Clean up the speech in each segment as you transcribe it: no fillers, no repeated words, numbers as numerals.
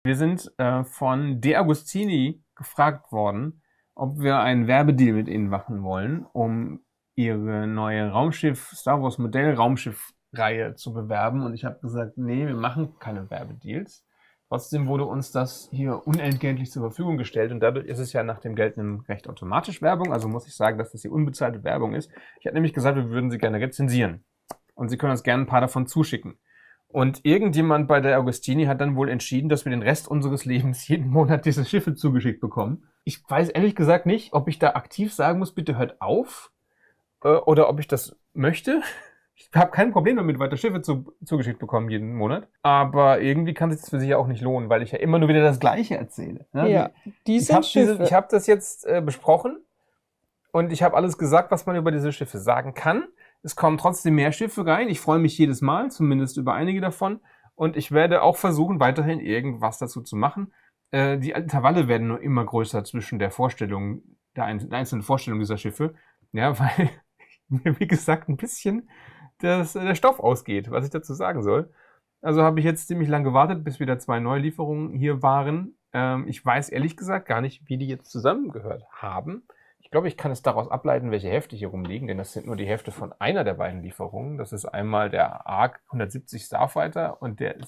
Wir sind von De Agostini gefragt worden, ob wir einen Werbedeal mit ihnen machen wollen, um ihre neue Star Wars Modell Raumschiff-Reihe zu bewerben. Und ich habe gesagt, nee, wir machen keine Werbedeals. Trotzdem wurde uns das hier unentgeltlich zur Verfügung gestellt und dadurch ist es ja nach dem geltenden Recht automatisch Werbung. Also muss ich sagen, dass das hier unbezahlte Werbung ist. Ich habe nämlich gesagt, wir würden sie gerne rezensieren und Sie können uns gerne ein paar davon zuschicken. Und irgendjemand bei der Agostini hat dann wohl entschieden, dass wir den Rest unseres Lebens jeden Monat diese Schiffe zugeschickt bekommen. Ich weiß ehrlich gesagt nicht, ob ich da aktiv sagen muss, bitte hört auf, oder ob ich das möchte. Ich habe kein Problem damit, weiter Schiffe zugeschickt bekommen jeden Monat. Aber irgendwie kann sich das für sich ja auch nicht lohnen, weil ich ja immer nur wieder das Gleiche erzähle. Ne? Ja, die sind Schiffe. Ich habe das jetzt besprochen und ich habe alles gesagt, was man über diese Schiffe sagen kann. Es kommen trotzdem mehr Schiffe rein. Ich freue mich jedes Mal, zumindest über einige davon. Und ich werde auch versuchen, weiterhin irgendwas dazu zu machen. Die Intervalle werden nur immer größer zwischen der Vorstellung, der einzelnen Vorstellung dieser Schiffe. Ja, weil mir, wie gesagt, ein bisschen der Stoff ausgeht, was ich dazu sagen soll. Also habe ich jetzt ziemlich lang gewartet, bis wieder 2 Neulieferungen hier waren. Ich weiß ehrlich gesagt gar nicht, wie die jetzt zusammengehört haben. Ich glaube, ich kann es daraus ableiten, welche Hefte hier rumliegen, denn das sind nur die Hefte von einer der beiden Lieferungen. Das ist einmal der ARC 170 Starfighter und der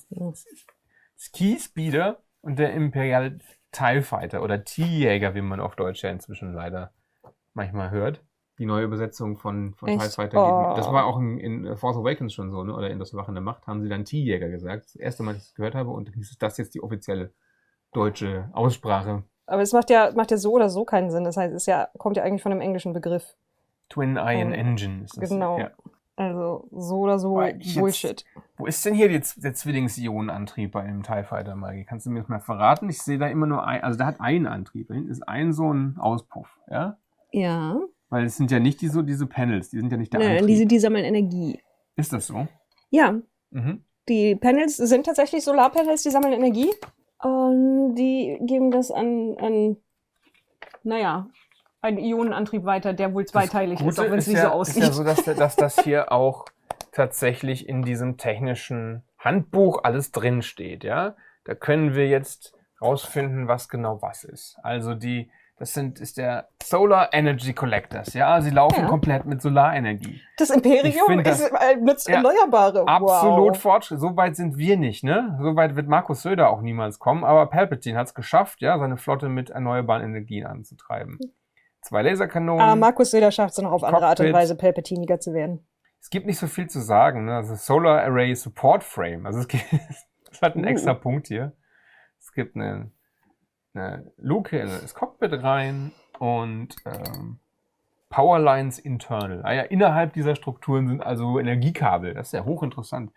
Ski Speeder und der Imperial TIE Fighter oder T-Jäger, wie man auf Deutsch ja inzwischen leider manchmal hört. Die neue Übersetzung von TIE Fighter. Das war auch in Force Awakens schon so, ne? Oder in Das Erwachen der Macht haben sie dann T-Jäger gesagt. Das erste Mal, dass ich das gehört habe und ist das jetzt die offizielle deutsche Aussprache. Aber es macht ja so oder so keinen Sinn. Das heißt, kommt ja eigentlich von einem englischen Begriff. Twin Iron Engine ist das. Genau. Ja. Also so oder so Bullshit. Wo ist denn hier der Zwillings-Ionenantrieb bei dem TIE Fighter, Maggie? Kannst du mir das mal verraten? Ich sehe da immer nur also da hat einen Antrieb. Da hinten ist so ein Auspuff, ja? Ja. Weil es sind ja nicht diese Panels, die sind ja nicht der Antrieb. Die sammeln Energie. Ist das so? Ja. Mhm. Die Panels sind tatsächlich Solarpanels, die sammeln Energie. Und die geben das an einen Ionenantrieb weiter, der wohl zweiteilig ist, auch wenn es nicht so aussieht. Ist ja so, dass das hier auch tatsächlich in diesem technischen Handbuch alles drinsteht, ja? Da können wir jetzt rausfinden, was genau was ist. Also ist der Solar Energy Collectors, ja? Sie laufen komplett mit Solarenergie. Das Imperium nutzt Erneuerbare. Absolut Fortschritt. So weit sind wir nicht, ne? So weit wird Markus Söder auch niemals kommen. Aber Palpatine hat es geschafft, ja, seine Flotte mit erneuerbaren Energien anzutreiben. 2 Laserkanonen. Aber Markus Söder schafft es noch auf andere Art und Weise, Palpatiniger zu werden. Es gibt nicht so viel zu sagen, ne? Also Solar Array Support Frame. Also es hat einen extra Punkt hier. Es gibt eine Luke in das Cockpit rein und Powerlines internal. Ah ja, innerhalb dieser Strukturen sind also Energiekabel. Das ist ja hochinteressant.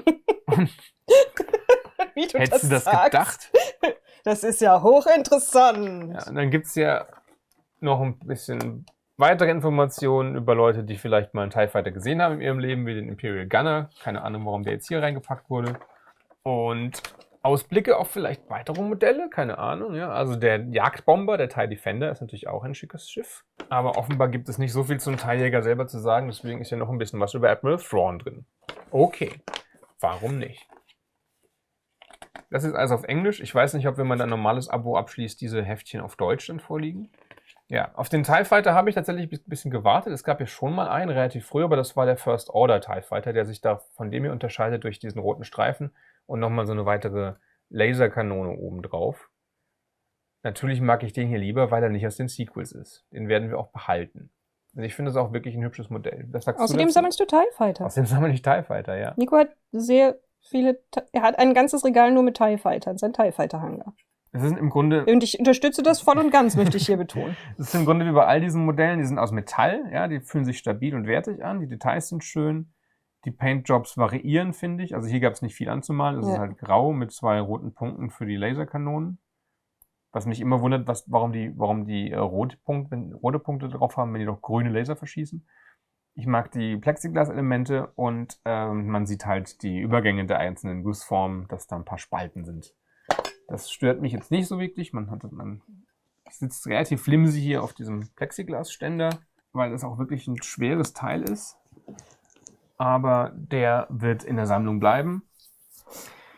Wie du Hättest du das gedacht? Das ist ja hochinteressant. Ja, und dann gibt es ja noch ein bisschen weitere Informationen über Leute, die vielleicht mal einen TIE Fighter gesehen haben in ihrem Leben, wie den Imperial Gunner. Keine Ahnung, warum der jetzt hier reingepackt wurde. Und Ausblicke auf vielleicht weitere Modelle, keine Ahnung. Ja. Also der Jagdbomber, der TIE Defender, ist natürlich auch ein schickes Schiff. Aber offenbar gibt es nicht so viel zum TIE-Jäger selber zu sagen, deswegen ist ja noch ein bisschen was über Admiral Thrawn drin. Okay, warum nicht? Das ist also auf Englisch. Ich weiß nicht, ob, wenn man ein normales Abo abschließt, diese Heftchen auf Deutsch dann vorliegen. Ja, auf den TIE Fighter habe ich tatsächlich ein bisschen gewartet. Es gab ja schon mal einen, relativ früh, aber das war der First Order TIE Fighter, der sich da von dem hier unterscheidet durch diesen roten Streifen und nochmal so eine weitere Laserkanone obendrauf. Natürlich mag ich den hier lieber, weil er nicht aus den Sequels ist. Den werden wir auch behalten. Und ich finde es auch wirklich ein hübsches Modell. Außerdem sammelst du TIE Fighter. Außerdem sammle ich TIE Fighter, ja. Nico hat er hat ein ganzes Regal nur mit TIE Fightern, sein TIE Fighter Hangar. Es ist im Grunde. Und ich unterstütze das voll und ganz, möchte ich hier betonen. Es ist im Grunde wie bei all diesen Modellen, die sind aus Metall, ja, die fühlen sich stabil und wertig an, die Details sind schön, die Paintjobs variieren, finde ich. Also hier gab es nicht viel anzumalen, es ist halt grau mit 2 roten Punkten für die Laserkanonen. Was mich immer wundert, warum die rote Punkte drauf haben, wenn die doch grüne Laser verschießen. Ich mag die Plexiglas-Elemente und man sieht halt die Übergänge der einzelnen Gussformen, dass da ein paar Spalten sind. Das stört mich jetzt nicht so wirklich. Man sitzt relativ flimsy hier auf diesem Plexiglasständer, weil das auch wirklich ein schweres Teil ist. Aber der wird in der Sammlung bleiben.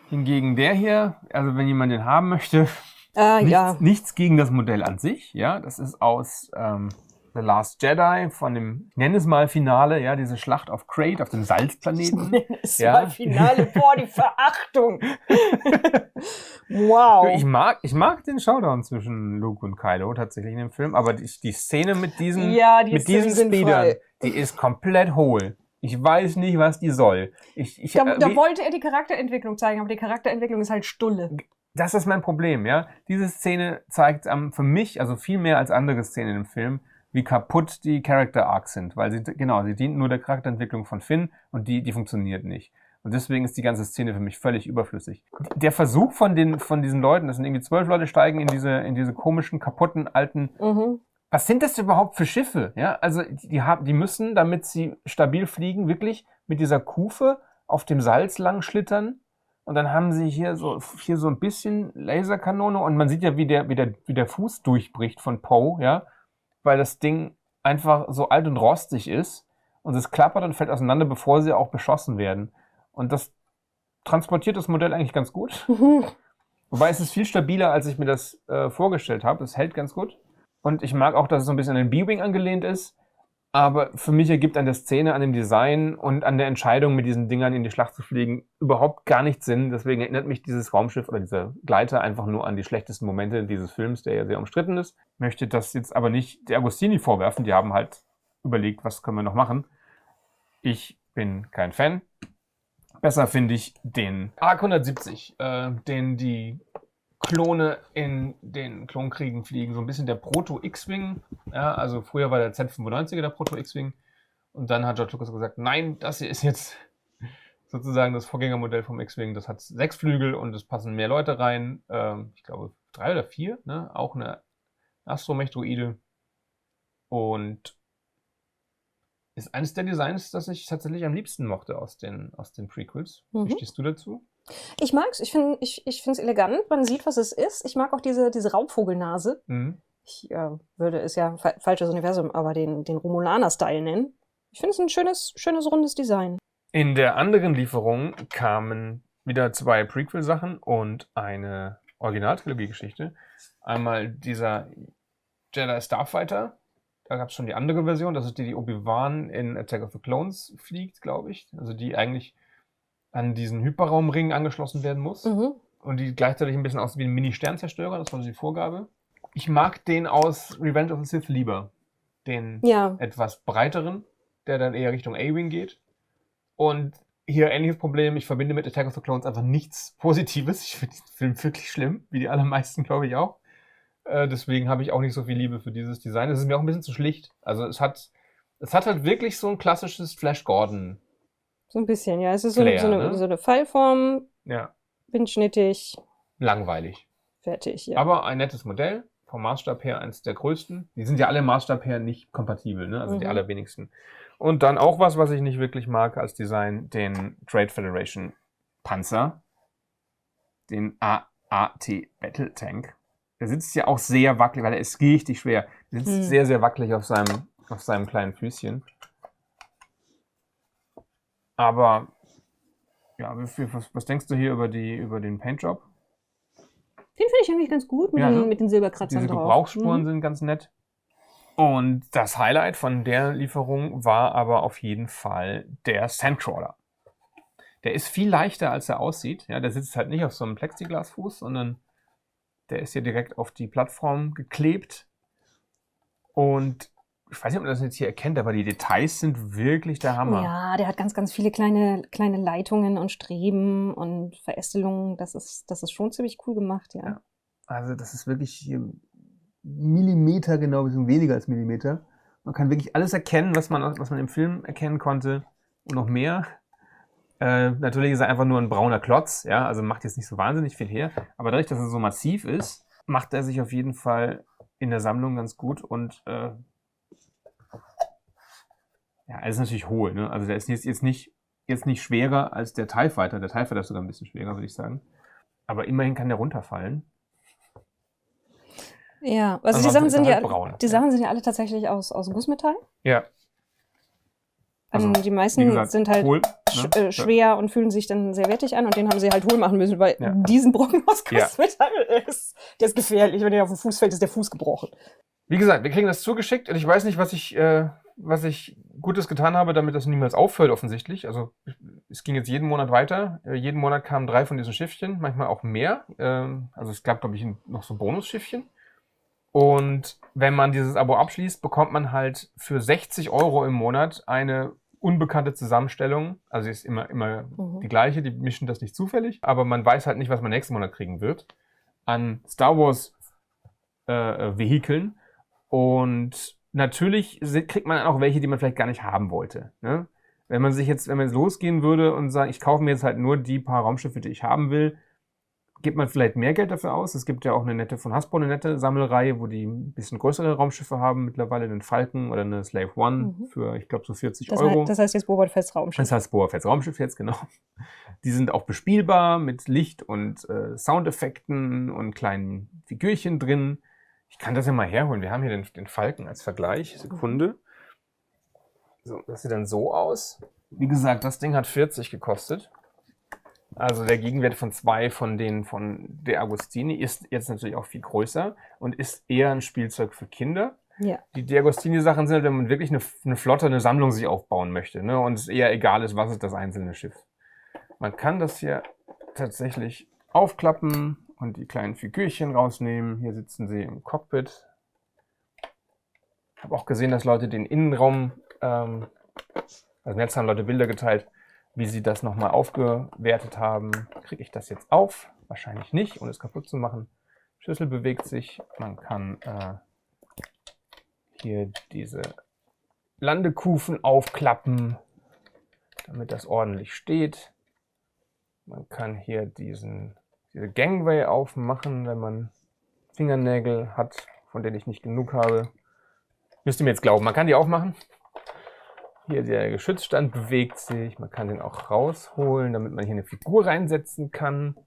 Hingegen der hier, also wenn jemand den haben möchte, Ja. nichts gegen das Modell an sich. Ja, das ist aus The Last Jedi von dem, ich nenne es mal Finale, ja, diese Schlacht auf Crait, auf dem Salzplaneten. Es Ja. war Finale, boah, die Verachtung. Wow. Ich mag den Showdown zwischen Luke und Kylo tatsächlich in dem Film, aber die Szene mit diesen, mit diesen Speedern, die ist komplett hohl. Ich weiß nicht, was die soll. Da wollte er die Charakterentwicklung zeigen, aber die Charakterentwicklung ist halt Stulle. Das ist mein Problem, ja. Diese Szene zeigt für mich, also viel mehr als andere Szenen im Film, wie kaputt die Character Arcs sind, weil sie dient nur der Charakterentwicklung von Finn und die funktioniert nicht. Und deswegen ist die ganze Szene für mich völlig überflüssig. Der Versuch von diesen Leuten, das sind irgendwie 12 Leute, steigen in diese komischen, kaputten, alten... Was sind das überhaupt für Schiffe? Ja, also die müssen, damit sie stabil fliegen, wirklich mit dieser Kufe auf dem Salz lang schlittern. Und dann haben sie hier so ein bisschen Laserkanone und man sieht ja, wie der Fuß durchbricht von Poe, ja, weil das Ding einfach so alt und rostig ist und es klappert und fällt auseinander, bevor sie auch beschossen werden. Und das transportiert das Modell eigentlich ganz gut. Wobei es ist viel stabiler, als ich mir das vorgestellt habe. Es hält ganz gut. Und ich mag auch, dass es so ein bisschen an den B-Wing angelehnt ist. Aber für mich ergibt an der Szene, an dem Design und an der Entscheidung, mit diesen Dingern in die Schlacht zu fliegen, überhaupt gar nichts Sinn. Deswegen erinnert mich dieses Raumschiff oder dieser Gleiter einfach nur an die schlechtesten Momente dieses Films, der ja sehr umstritten ist. Möchte das jetzt aber nicht der Agostini vorwerfen. Die haben halt überlegt, was können wir noch machen. Ich bin kein Fan. Besser finde ich den ARC 170, den die Klone in den Klonkriegen fliegen. So ein bisschen der Proto-X-Wing. Ja, also früher war der Z95er der Proto-X-Wing. Und dann hat George Lucas gesagt, nein, das hier ist jetzt sozusagen das Vorgängermodell vom X-Wing. Das hat 6 Flügel und es passen mehr Leute rein. Ich glaube 3 oder 4. Ne? Auch eine Astromech-Droide. Und ist eines der Designs, das ich tatsächlich am liebsten mochte aus den Prequels. Wie stehst du dazu? Ich mag's. Ich finde es elegant. Man sieht, was es ist. Ich mag auch diese Raubvogelnase. Ich würde es ja falsches Universum, aber den Romulaner-Style nennen. Ich finde es ein schönes, rundes Design. In der anderen Lieferung kamen wieder 2 Prequel-Sachen und eine Original-Trilogie-Geschichte. Einmal dieser Jedi Starfighter. Da gab es schon die andere Version. Das ist die Obi-Wan in Attack of the Clones fliegt, glaube ich. Also die eigentlich an diesen Hyperraumring angeschlossen werden muss. Und die gleichzeitig ein bisschen aussieht wie ein Mini-Sternzerstörer. Das war so die Vorgabe. Ich mag den aus Revenge of the Sith lieber. Den etwas breiteren, der dann eher Richtung A-Wing geht. Und hier ähnliches Problem. Ich verbinde mit Attack of the Clones einfach nichts Positives. Ich finde den Film wirklich schlimm, wie die allermeisten, glaube ich, auch. Deswegen habe ich auch nicht so viel Liebe für dieses Design. Es ist mir auch ein bisschen zu schlicht. Also es hat halt wirklich so ein klassisches Flash Gordon. So ein bisschen, ja. Es ist so eine Pfeilform. Ja. Windschnittig. Langweilig. Fertig, ja. Aber ein nettes Modell. Vom Maßstab her eins der größten. Die sind ja alle im Maßstab her nicht kompatibel, ne? Also die allerwenigsten. Und dann auch was ich nicht wirklich mag als Design, den Trade Federation Panzer. Den AAT Battle Tank. Der sitzt ja auch sehr wackelig, weil er ist richtig schwer. Der sitzt sehr, sehr wackelig auf seinem kleinen Füßchen. Aber, ja, was denkst du hier über den Paintjob? Den finde ich eigentlich ganz gut mit den Silberkratzern Diese drauf. Gebrauchsspuren sind ganz nett. Und das Highlight von der Lieferung war aber auf jeden Fall der Sandcrawler. Der ist viel leichter, als er aussieht. Ja, der sitzt halt nicht auf so einem Plexiglasfuß, sondern der ist hier direkt auf die Plattform geklebt. Und ich weiß nicht, ob man das jetzt hier erkennt, aber die Details sind wirklich der Hammer. Ja, der hat ganz, ganz viele kleine Leitungen und Streben und Verästelungen. Das ist schon ziemlich cool gemacht, ja. Also das ist wirklich hier Millimeter genau, bisschen weniger als Millimeter. Man kann wirklich alles erkennen, was man im Film erkennen konnte und noch mehr. Natürlich ist er einfach nur ein brauner Klotz, ja, also macht jetzt nicht so wahnsinnig viel her. Aber dadurch, dass er so massiv ist, macht er sich auf jeden Fall in der Sammlung ganz gut und ja, er ist natürlich hohl, ne? Also der ist jetzt nicht schwerer als der TIE Fighter. Der TIE Fighter ist sogar ein bisschen schwerer, würde ich sagen. Aber immerhin kann der runterfallen. Ja, also die Sachen sind ja alle tatsächlich aus Gussmetall. Ja. Also, die meisten sind halt hohl, schwer und fühlen sich dann sehr wertig an und den haben sie halt hohl machen müssen, weil diesen Brocken aus Kunstmetall der ist gefährlich. Wenn der auf den Fuß fällt, ist der Fuß gebrochen. Wie gesagt, wir kriegen das zugeschickt und ich weiß nicht, was ich Gutes getan habe, damit das niemals aufhört offensichtlich. Also es ging jetzt jeden Monat weiter. Jeden Monat kamen 3 von diesen Schiffchen, manchmal auch mehr. Also es gab, glaube ich, noch so Bonusschiffchen. Und wenn man dieses Abo abschließt, bekommt man halt für 60 € im Monat eine unbekannte Zusammenstellung. Also sie ist immer die gleiche, die mischen das nicht zufällig. Aber man weiß halt nicht, was man nächsten Monat kriegen wird. An Star Wars Vehikeln. Und natürlich kriegt man auch welche, die man vielleicht gar nicht haben wollte. Ne? Wenn man jetzt losgehen würde und sagt, ich kaufe mir jetzt halt nur die paar Raumschiffe, die ich haben will, gibt man vielleicht mehr Geld dafür aus. Es gibt ja auch von Hasbro eine nette Sammelreihe, wo die ein bisschen größere Raumschiffe haben, mittlerweile einen Falcon oder eine Slave One für, ich glaube, so 40 €. Das heißt jetzt Boba Fett's Raumschiff. Das heißt Boba Fett's Raumschiff jetzt, genau. Die sind auch bespielbar mit Licht und Soundeffekten und kleinen Figürchen drin. Ich kann das ja mal herholen. Wir haben hier den Falcon als Vergleich. Sekunde. So, das sieht dann so aus. Wie gesagt, das Ding hat 40 gekostet. Also der Gegenwert von 2 von De Agostini ist jetzt natürlich auch viel größer und ist eher ein Spielzeug für Kinder. Ja. Die De Agostini-Sachen sind, wenn man wirklich eine Flotte, eine Sammlung sich aufbauen möchte, ne, und es eher egal ist, was ist das einzelne Schiff. Man kann das hier tatsächlich aufklappen und die kleinen Figürchen rausnehmen. Hier sitzen sie im Cockpit. Ich habe auch gesehen, dass Leute den Innenraum, also jetzt haben Leute Bilder geteilt, wie sie das nochmal aufgewertet haben. Kriege ich das jetzt auf? Wahrscheinlich nicht, ohne es kaputt zu machen. Schüssel bewegt sich. Man kann hier diese Landekufen aufklappen, damit das ordentlich steht. Man kann hier diese Gangway aufmachen, wenn man Fingernägel hat, von denen ich nicht genug habe. Müsst ihr mir jetzt glauben, man kann die aufmachen. Hier der Geschützstand bewegt sich. Man kann den auch rausholen, damit man hier eine Figur reinsetzen kann.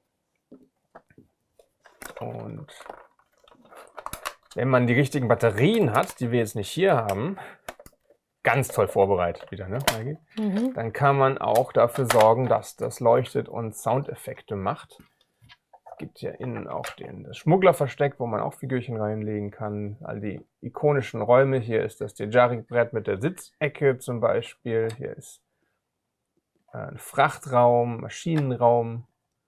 Und wenn man die richtigen Batterien hat, die wir jetzt nicht hier haben, ganz toll vorbereitet wieder, ne, Maggie? Dann kann man auch dafür sorgen, dass das leuchtet und Soundeffekte macht. Es gibt hier innen auch das Schmugglerversteck, wo man auch Figürchen reinlegen kann. All die ikonischen Räume. Hier ist das Dejarik-Brett mit der Sitzecke zum Beispiel. Hier ist ein Frachtraum, Maschinenraum.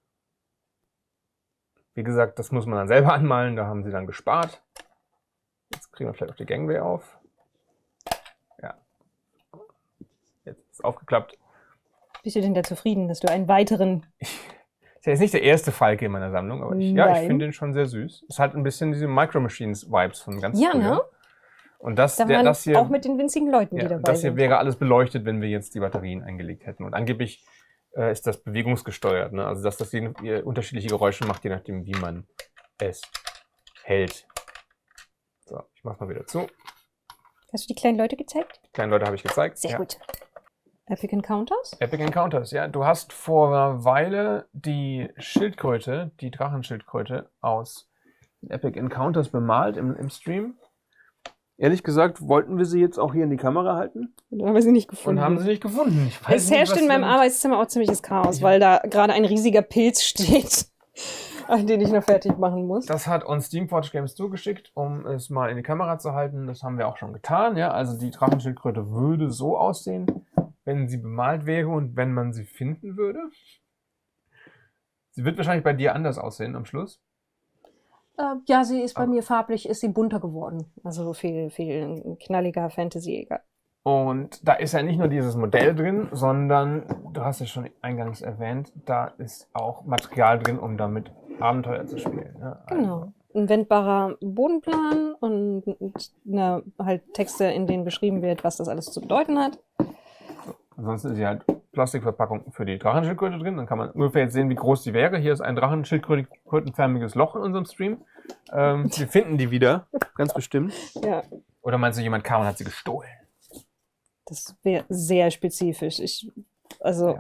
Wie gesagt, das muss man dann selber anmalen. Da haben sie dann gespart. Jetzt kriegen wir vielleicht auch die Gangway auf. Ja. Jetzt ist es aufgeklappt. Bist du denn da zufrieden, dass du einen weiteren... Ist ja jetzt nicht der erste Falke in meiner Sammlung, aber ich finde den schon sehr süß. Es hat ein bisschen diese Micro Machines-Vibes von ganz früher. Ne? Und das hier, auch mit den winzigen Leuten, die dabei sind. Das hier wäre alles beleuchtet, wenn wir jetzt die Batterien eingelegt hätten. Und angeblich ist das bewegungsgesteuert. Ne? Also dass das unterschiedliche Geräusche macht, je nachdem, wie man es hält. So, ich mach's mal wieder zu. Hast du die kleinen Leute gezeigt? Die kleinen Leute habe ich gezeigt. Sehr gut. Epic Encounters? Epic Encounters, ja. Du hast vor einer Weile die Schildkröte, die Drachenschildkröte aus Epic Encounters bemalt im Stream. Ehrlich gesagt, wollten wir sie jetzt auch hier in die Kamera halten? Und haben wir sie nicht gefunden. Und haben sie nicht gefunden. Es herrscht in meinem Arbeitszimmer auch ziemliches Chaos, weil da gerade ein riesiger Pilz steht, den ich noch fertig machen muss. Das hat uns Steamforge Games zugeschickt, um es mal in die Kamera zu halten. Das haben wir auch schon getan. Ja? Also die Drachenschildkröte würde so aussehen, wenn sie bemalt wäre und wenn man sie finden würde. Sie wird wahrscheinlich bei dir anders aussehen am Schluss. Ja, sie ist bei mir farblich, ist sie bunter geworden. Also viel knalliger Fantasy. Und da ist ja nicht nur dieses Modell drin, sondern, du hast es schon eingangs erwähnt, da ist auch Material drin, um damit Abenteuer zu spielen. Ja? Genau. Ein wendbarer Bodenplan und halt Texte, in denen beschrieben wird, was das alles zu bedeuten hat. Ansonsten ist hier halt Plastikverpackung für die Drachenschildkröte drin. Dann kann man ungefähr jetzt sehen, wie groß die wäre. Hier ist ein drachenschildkrötenförmiges Loch in unserem Stream. Wir finden die wieder, ganz bestimmt. Ja. Oder meinst du, jemand kam und hat sie gestohlen? Das wäre sehr spezifisch. Ja.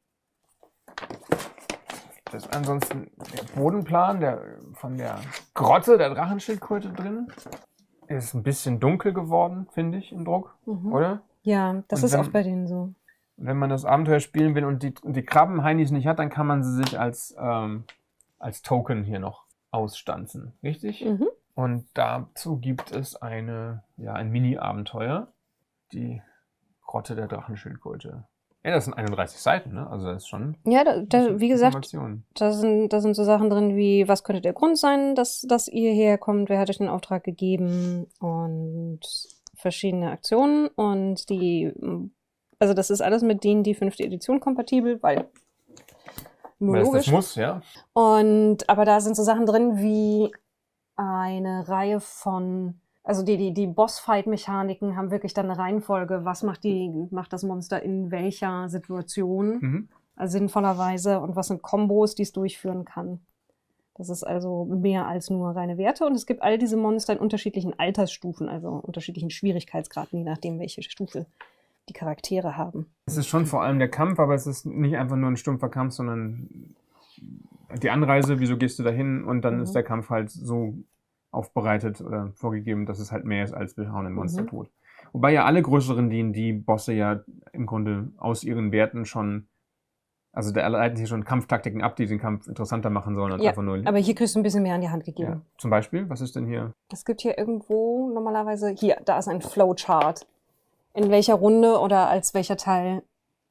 Das ist ansonsten der Bodenplan von der Grotte der Drachenschildkröte drin. Ist ein bisschen dunkel geworden, finde ich, im Druck, oder? Ja, das ist auch bei denen so. Wenn man das Abenteuer spielen will und die Krabben-Heinis nicht hat, dann kann man sie sich als Token hier noch ausstanzen. Richtig? Mhm. Und dazu gibt es ein Mini-Abenteuer. Die Grotte der Drachenschildkröte. Ja, das sind 31 Seiten, ne? Also das ist schon. Ja, wie gesagt, da sind so Sachen drin wie, was könnte der Grund sein, dass ihr herkommt, wer hat euch den Auftrag gegeben und verschiedene Aktionen und also das ist alles mit D&D 5. Edition kompatibel, weil nur logisch. Das muss, ja. Aber da sind so Sachen drin wie eine Reihe von, also die Bossfight-Mechaniken haben wirklich dann eine Reihenfolge, was macht das Monster in welcher Situation sinnvollerweise und was sind Kombos, die es durchführen kann. Das ist also mehr als nur reine Werte und es gibt all diese Monster in unterschiedlichen Altersstufen, also unterschiedlichen Schwierigkeitsgraden, je nachdem, welche Stufe die Charaktere haben. Es ist schon vor allem der Kampf, aber es ist nicht einfach nur ein stumpfer Kampf, sondern die Anreise, wieso gehst du dahin und dann ist der Kampf halt so aufbereitet oder vorgegeben, dass es halt mehr ist als wir hauen den Monster tot. Wobei ja alle größeren D&D-Bosse ja im Grunde aus ihren Werten schon, also da leiten sie schon Kampftaktiken ab, die den Kampf interessanter machen sollen und einfach nur. Aber hier kriegst du ein bisschen mehr an die Hand gegeben. Ja. Zum Beispiel, was ist denn hier? Es gibt hier irgendwo normalerweise, da ist ein Flowchart. In welcher Runde oder als welcher Teil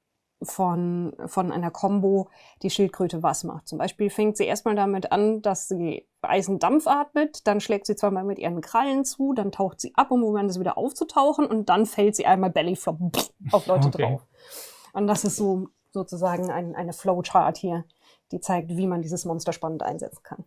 von einer Combo die Schildkröte was macht. Zum Beispiel fängt sie erstmal damit an, dass sie Eisendampf atmet, dann schlägt sie zweimal mit ihren Krallen zu, dann taucht sie ab, um Moment wieder aufzutauchen und dann fällt sie einmal bellyflop auf Leute drauf. Und das ist so sozusagen eine Flowchart hier, die zeigt, wie man dieses Monster spannend einsetzen kann.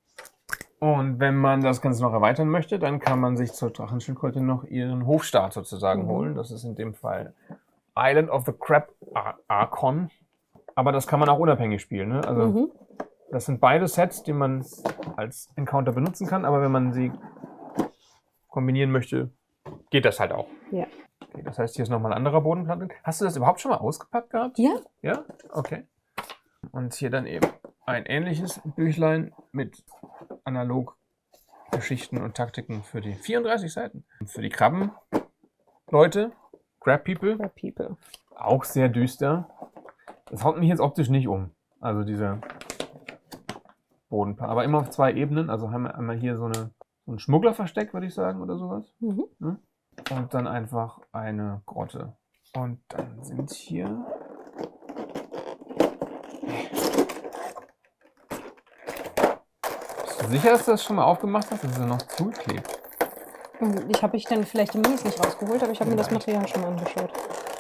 Und wenn man das Ganze noch erweitern möchte, dann kann man sich zur Drachenschildkröte noch ihren Hofstaat sozusagen holen. Das ist in dem Fall Island of the Crab Archon. Aber das kann man auch unabhängig spielen. Ne? Also das sind beide Sets, die man als Encounter benutzen kann. Aber wenn man sie kombinieren möchte, geht das halt auch. Ja. Okay, das heißt, hier ist nochmal ein anderer Bodenplatte. Hast du das überhaupt schon mal ausgepackt gehabt? Ja. Ja? Okay. Und hier dann eben ein ähnliches Büchlein mit Analog-Geschichten und Taktiken für die 34 Seiten. Und für die Krabben-Leute, Crab People. Auch sehr düster. Das haut mich jetzt optisch nicht um. Also diese Bodenplatte. Aber immer auf 2 Ebenen. Also haben wir einmal hier so ein Schmugglerversteck, würde ich sagen, oder sowas. Und dann einfach eine Grotte. Und dann sind hier... Bist du sicher, dass du das schon mal aufgemacht hast, dass es noch zuklebt? Ich habe dann vielleicht die Minis nicht rausgeholt, aber ich habe mir das Material schon angeschaut.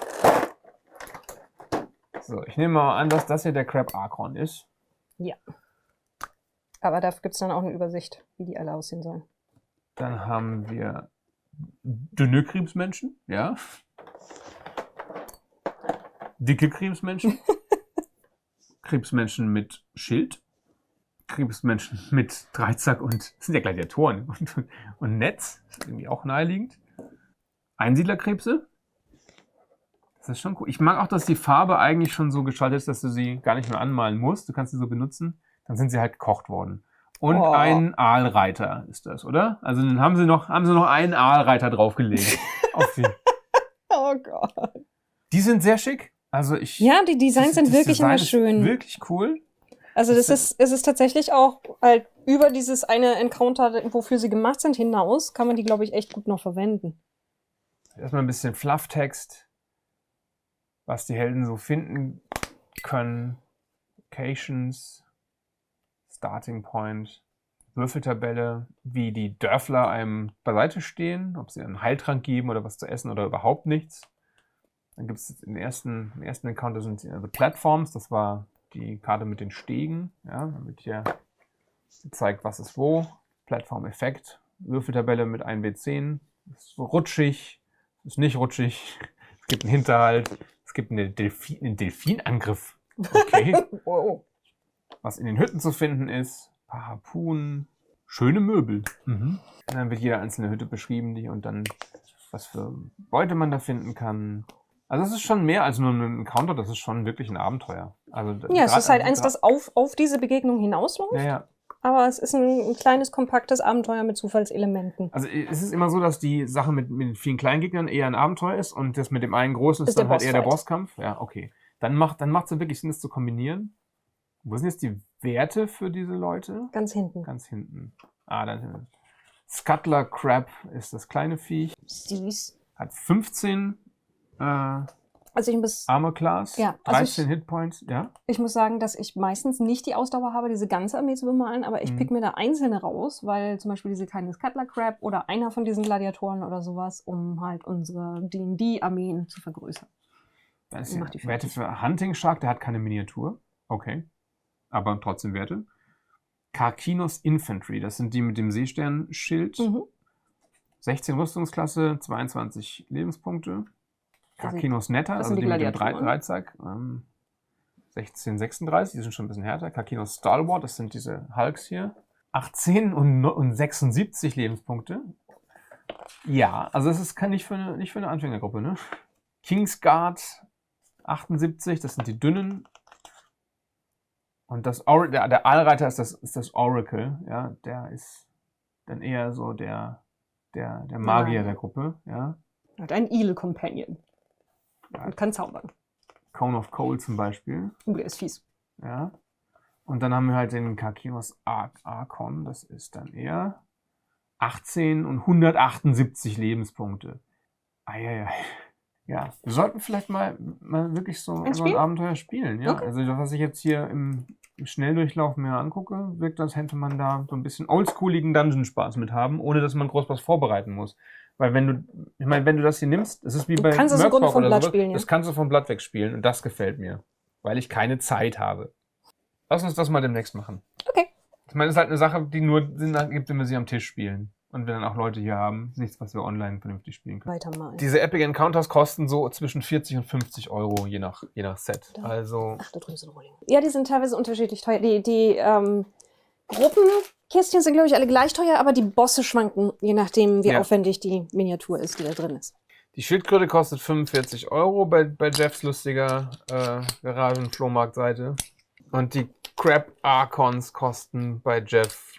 So, ich nehme mal an, dass das hier der Crab Archon ist. Ja. Aber dafür gibt es dann auch eine Übersicht, wie die alle aussehen sollen. Dann haben wir dünne Krebsmenschen, ja. Dicke Krebsmenschen. Krebsmenschen mit Schild. Krebsmenschen mit Dreizack und, das sind ja Gladiatoren, und Netz. Das ist irgendwie auch naheliegend. Einsiedlerkrebse. Das ist schon cool. Ich mag auch, dass die Farbe eigentlich schon so gestaltet ist, dass du sie gar nicht mehr anmalen musst. Du kannst sie so benutzen. Dann sind sie halt gekocht worden. Und ein Aalreiter ist das, oder? Also dann haben sie noch einen Aalreiter draufgelegt. Auf die. Oh Gott. Die sind sehr schick. Also ja, die Designs sind wirklich immer schön. Wirklich cool. Also es ist tatsächlich auch halt über dieses eine Encounter, wofür sie gemacht sind, hinaus, kann man die, glaube ich, echt gut noch verwenden. Erstmal ein bisschen Flufftext, was die Helden so finden können. Locations, Starting Point, Würfeltabelle, wie die Dörfler einem beiseite stehen, ob sie einen Heiltrank geben oder was zu essen oder überhaupt nichts. Dann gibt es im ersten Encounter sind The Platforms, das war die Karte mit den Stegen, ja, damit hier gezeigt, was ist wo. Plattform-Effekt, Würfeltabelle mit 1W10, ist so rutschig, ist nicht rutschig, es gibt einen Hinterhalt, es gibt einen Delfinangriff. Okay. Wow. Was in den Hütten zu finden ist, ein paar Harpunen, schöne Möbel. Und dann wird jede einzelne Hütte beschrieben, und dann was für Beute man da finden kann. Also es ist schon mehr als nur ein Encounter, das ist schon wirklich ein Abenteuer. Also ja, es ist halt eins, das auf diese Begegnung hinausläuft. Ja. aber es ist ein kleines, kompaktes Abenteuer mit Zufallselementen. Also es ist immer so, dass die Sache mit vielen kleinen Gegnern eher ein Abenteuer ist und das mit dem einen großen ist dann halt eher der Bosskampf. Ja, okay. Dann macht es wirklich Sinn, das zu kombinieren. Wo sind jetzt die Werte für diese Leute? Ganz hinten. Ganz hinten. Dann Scuttler Crab ist das kleine Viech. Süß. Hat 15 Also ich muss, Armor Class, ja, 13 Hitpoints, ja. Ich muss sagen, dass ich meistens nicht die Ausdauer habe, diese ganze Armee zu bemalen, aber ich pick mir da einzelne raus, weil zum Beispiel diese kleine Scuttler Crab oder einer von diesen Gladiatoren oder sowas, um halt unsere D&D-Armeen zu vergrößern. Das ist ja Werte für Hunting Shark, der hat keine Miniatur. Okay. Aber trotzdem Werte. Karkinos Infantry, das sind die mit dem Seesternschild. 16 Rüstungsklasse, 22 Lebenspunkte. Karkinos Netter, also die mit dem Dreizack. 1636, die sind schon ein bisschen härter. Karkinos Stalwart, das sind diese Hulks hier. 18 und 76 Lebenspunkte. Ja, also das ist nicht für eine Anfängergruppe, ne? Kingsguard 78, das sind die dünnen. Und der Aalreiter ist das Oracle, ja, der ist dann eher so der Magier der Gruppe, ja. Hat einen Eel Companion. Und kann zaubern. Cone of Cold zum Beispiel. Der ist fies. Ja. Und dann haben wir halt den Karkinos Archon, das ist dann eher 18 und 178 Lebenspunkte. Eieiei. Ja, wir sollten vielleicht mal wirklich so ein Abenteuer spielen. Ja? Okay. Also was ich jetzt hier im Schnelldurchlauf mir angucke, wirkt, als hätte man da so ein bisschen oldschooligen Dungeon-Spaß mit haben, ohne dass man groß was vorbereiten muss. Weil wenn du das hier nimmst, das ist wie bei Merkbach oder sowas, spielen, ja. Das kannst du vom Blatt wegspielen und das gefällt mir, weil ich keine Zeit habe. Lass uns das mal demnächst machen. Okay. Ich meine, das ist halt eine Sache, die nur Sinn ergibt, wenn wir sie am Tisch spielen. Und wir dann auch Leute hier haben. Nichts, was wir online vernünftig spielen können. Weitermalen. Diese Epic Encounters kosten so zwischen 40 und 50 Euro, je nach Set. Also. Ach, da drüben ist ein Rolling. Ja, die sind teilweise unterschiedlich teuer. Die Gruppenkästchen sind, glaube ich, alle gleich teuer, aber die Bosse schwanken, je nachdem, wie aufwendig die Miniatur ist, die da drin ist. Die Schildkröte kostet 45 Euro bei Jeffs lustiger Garagen-Flohmarkt-Seite. Und die Crab Archons kosten bei Jeff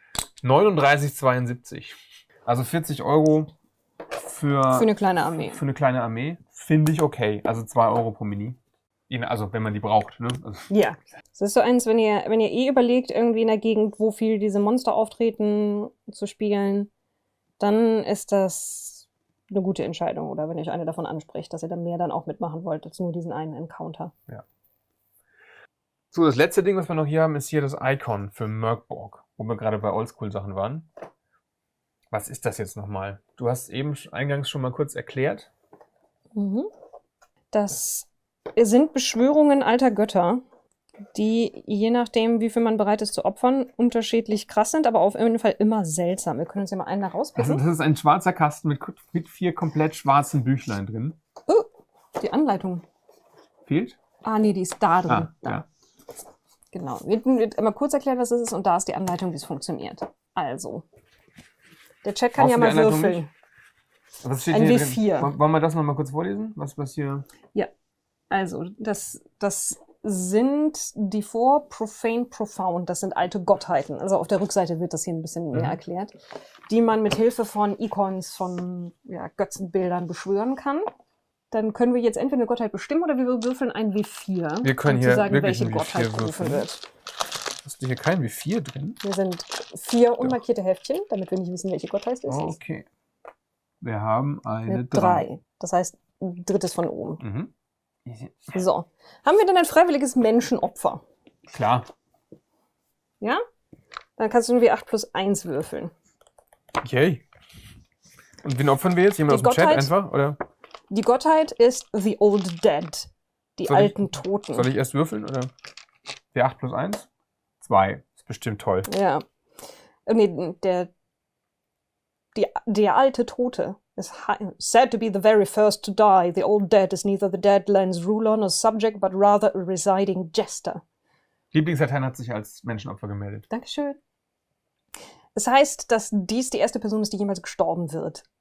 39,72. Also 40 Euro für eine kleine Armee. Für eine kleine Armee finde ich okay. Also 2 Euro pro Mini. Also wenn man die braucht. Ne? Also. Ja. Das ist so eins, wenn ihr überlegt, irgendwie in der Gegend, wo viel diese Monster auftreten, zu spielen, dann ist das eine gute Entscheidung. Oder wenn euch eine davon anspricht, dass ihr dann mehr dann auch mitmachen wollt, als nur diesen einen Encounter. Ja. So, das letzte Ding, was wir noch hier haben, ist hier das Icon für Merkborg, wo wir gerade bei Oldschool-Sachen waren. Was ist das jetzt nochmal? Du hast eben eingangs schon mal kurz erklärt. Das sind Beschwörungen alter Götter, die je nachdem, wie viel man bereit ist zu opfern, unterschiedlich krass sind, aber auf jeden Fall immer seltsam. Wir können uns ja mal einen da rauspicken. Also das ist ein schwarzer Kasten mit 4 komplett schwarzen Büchlein drin. Oh, die Anleitung. Fehlt? Ah, nee, die ist da drin. Ah, da. Ja. Genau. Wird immer kurz erklärt, was es ist, und da ist die Anleitung, wie es funktioniert. Also, der Chat kann ja mal würfeln. Was steht ein hier W4. Drin? Wollen wir das noch mal kurz vorlesen? Was hier? Ja, also, das sind die Profane, Profound. Das sind alte Gottheiten. Also auf der Rückseite wird das hier ein bisschen mehr erklärt. Die man mit Hilfe von Icons, von Götzenbildern beschwören kann. Dann können wir jetzt entweder eine Gottheit bestimmen oder wir würfeln ein W4. Wir können hier sagen, wirklich welche ein Gottheit W4 gerufen würfeln. wird. Hast du hier kein W4 drin? Hier sind 4 unmarkierte Heftchen, damit wir nicht wissen, welche Gottheit es ist. Okay. Wir haben eine 3. Das heißt, drittes von oben. Mhm. So. Haben wir dann ein freiwilliges Menschenopfer? Klar. Ja? Dann kannst du nur W8 plus 1 würfeln. Okay. Und wen opfern wir jetzt? Jemand aus dem Chat einfach? Oder? Die Gottheit ist The Old Dead. Die alten Toten. Soll ich erst würfeln? Oder? W8 plus 1? 2. Ist bestimmt toll. Ja. Nee, der alte Tote is said to be the very first to die. The Old Dead is neither the Deadlands ruler nor subject, but rather a residing jester. Lieblingsdateien hat sich als Menschenopfer gemeldet. Dankeschön. Es heißt, dass dies die erste Person ist, die jemals gestorben wird.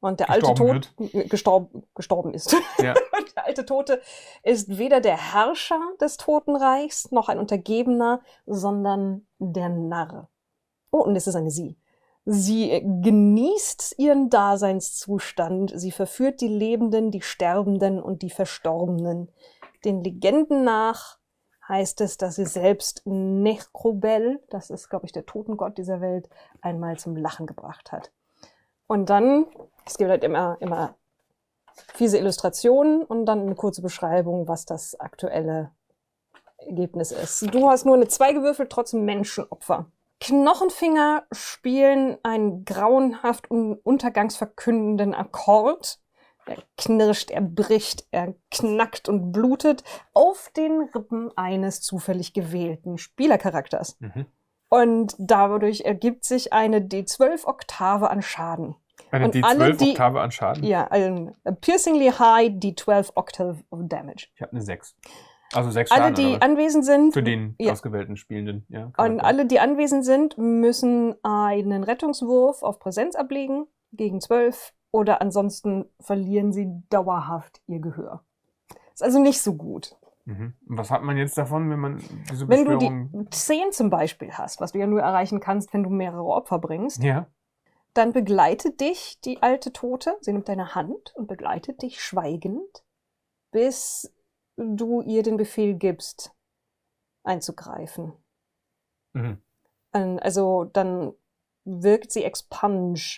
Und der alte gestorben ist. Ja. Und der alte Tote ist weder der Herrscher des Totenreichs noch ein Untergebener, sondern der Narr. Oh, und es ist eine Sie. Sie genießt ihren Daseinszustand. Sie verführt die Lebenden, die Sterbenden und die Verstorbenen. Den Legenden nach heißt es, dass sie selbst Necrobel, das ist, glaube ich, der Totengott dieser Welt, einmal zum Lachen gebracht hat. Und dann, es gibt halt immer fiese Illustrationen und dann eine kurze Beschreibung, was das aktuelle Ergebnis ist. Du hast nur eine 2 gewürfelt, trotzdem Menschenopfer. Knochenfinger spielen einen grauenhaft und untergangsverkündenden Akkord. Er knirscht, er bricht, er knackt und blutet auf den Rippen eines zufällig gewählten Spielercharakters. Mhm. Und dadurch ergibt sich eine D12-Oktave an Schaden. Eine D12-Oktave an Schaden? Ja, ein piercingly high D12 Octave of Damage. Ich habe eine 6. Also 6 Schaden. Alle, die anwesend sind. Für den ausgewählten Spielenden. Ja, und alle, die anwesend sind, müssen einen Rettungswurf auf Präsenz ablegen gegen 12 oder ansonsten verlieren sie dauerhaft ihr Gehör. Ist also nicht so gut. Mhm. Und was hat man jetzt davon, wenn man diese Wenn Beschwörung... du die 10 zum Beispiel hast, was du ja nur erreichen kannst, wenn du mehrere Opfer bringst, ja. Dann begleitet dich die alte Tote, sie nimmt deine Hand und begleitet dich schweigend, bis du ihr den Befehl gibst, einzugreifen. Mhm. Also dann wirkt sie expunge.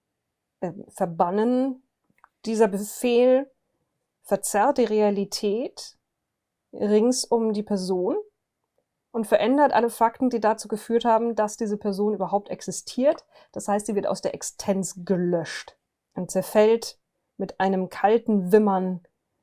Verbannen. Dieser Befehl verzerrt die Realität rings um die Person und verändert alle Fakten, die dazu geführt haben, dass diese Person überhaupt existiert. Das heißt, sie wird aus der Existenz gelöscht und zerfällt mit einem kalten Wimmern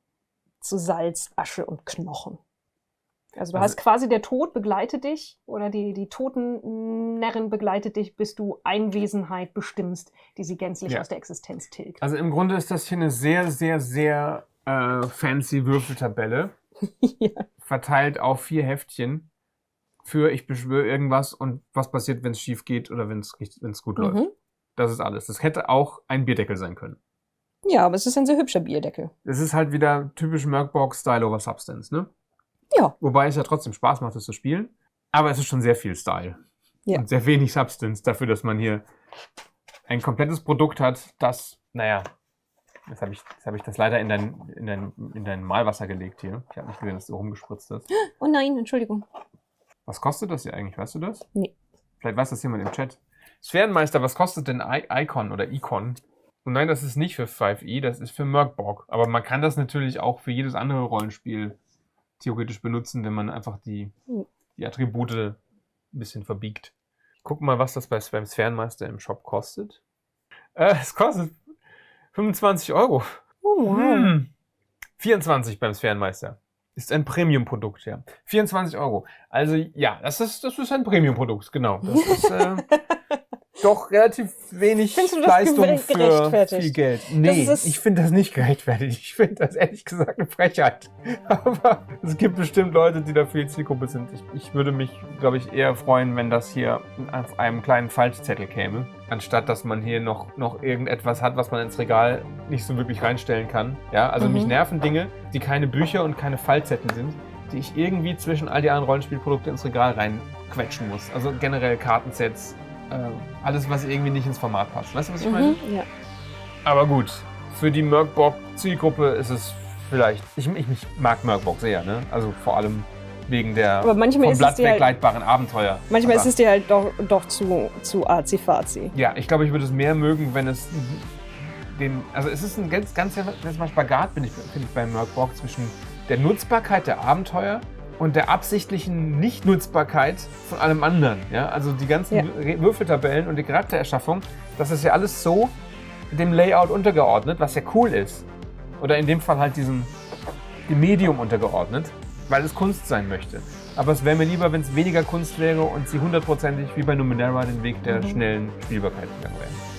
zu Salz, Asche und Knochen. Also du hast quasi, der Tod begleitet dich oder die Totennärrin begleitet dich, bis du Einwesenheit bestimmst, die sie gänzlich aus der Existenz tilgt. Also im Grunde ist das hier eine sehr, sehr, sehr fancy Würfeltabelle. Ja. Verteilt auf 4 Heftchen für ich beschwöre irgendwas und was passiert, wenn es schief geht oder wenn es gut läuft. Das ist alles. Das hätte auch ein Bierdeckel sein können. Ja, aber es ist ein sehr hübscher Bierdeckel. Es ist halt wieder typisch Merkbox Style over Substance, ne? Ja. Wobei es ja trotzdem Spaß macht, das zu spielen. Aber es ist schon sehr viel Style. Ja. Und sehr wenig Substance dafür, dass man hier ein komplettes Produkt hat, das, naja, jetzt hab ich das leider in dein Malwasser gelegt hier. Ich habe nicht gesehen, dass du rumgespritzt hast. Oh nein, Entschuldigung. Was kostet das hier eigentlich? Weißt du das? Nee. Vielleicht weiß das jemand im Chat. Sphärenmeister, was kostet denn Icon oder Icon? Und nein, das ist nicht für 5e, das ist für Merkborg. Aber man kann das natürlich auch für jedes andere Rollenspiel theoretisch benutzen, wenn man einfach die Attribute ein bisschen verbiegt. Guck mal, was das beim Sphärenmeister im Shop kostet. Es kostet 25 €. Oh, wow. 24 beim Sphärenmeister. Ist ein Premium-Produkt, ja. 24 €. Also ja, das ist ein Premium-Produkt, genau. Das ist doch relativ wenig Leistung für viel Geld. Nee, ich finde das nicht gerechtfertigt. Ich finde das ehrlich gesagt eine Frechheit. Aber es gibt bestimmt Leute, die dafür die Zielgruppe sind. Ich würde mich, glaube ich, eher freuen, wenn das hier auf einem kleinen Faltzettel käme, anstatt dass man hier noch irgendetwas hat, was man ins Regal nicht so wirklich reinstellen kann. Ja, also mich nerven Dinge, die keine Bücher und keine Faltzettel sind, die ich irgendwie zwischen all die anderen Rollenspielprodukte ins Regal reinquetschen muss. Also generell Kartensets, alles, was irgendwie nicht ins Format passt. Weißt du, was ich meine? Ja. Aber gut, für die Merkborg-Zielgruppe ist es vielleicht... Ich mag Merkborg sehr, ne? Also vor allem wegen der vom Blatt weggleitbaren Abenteuer. Manchmal ist es dir halt doch zu arzi-fazi. Ja, ich glaube, ich würde es mehr mögen, wenn es also es ist ein ganz mal Spagat, finde ich bei Merkborg, zwischen der Nutzbarkeit der Abenteuer und der absichtlichen Nicht-Nutzbarkeit von allem anderen. Ja? Also die ganzen Würfeltabellen und die Charaktererschaffung, das ist ja alles so dem Layout untergeordnet, was ja cool ist. Oder in dem Fall halt dem Medium untergeordnet, weil es Kunst sein möchte. Aber es wäre mir lieber, wenn es weniger Kunst wäre und sie 100%ig wie bei Numenera den Weg der schnellen Spielbarkeit gegangen wären.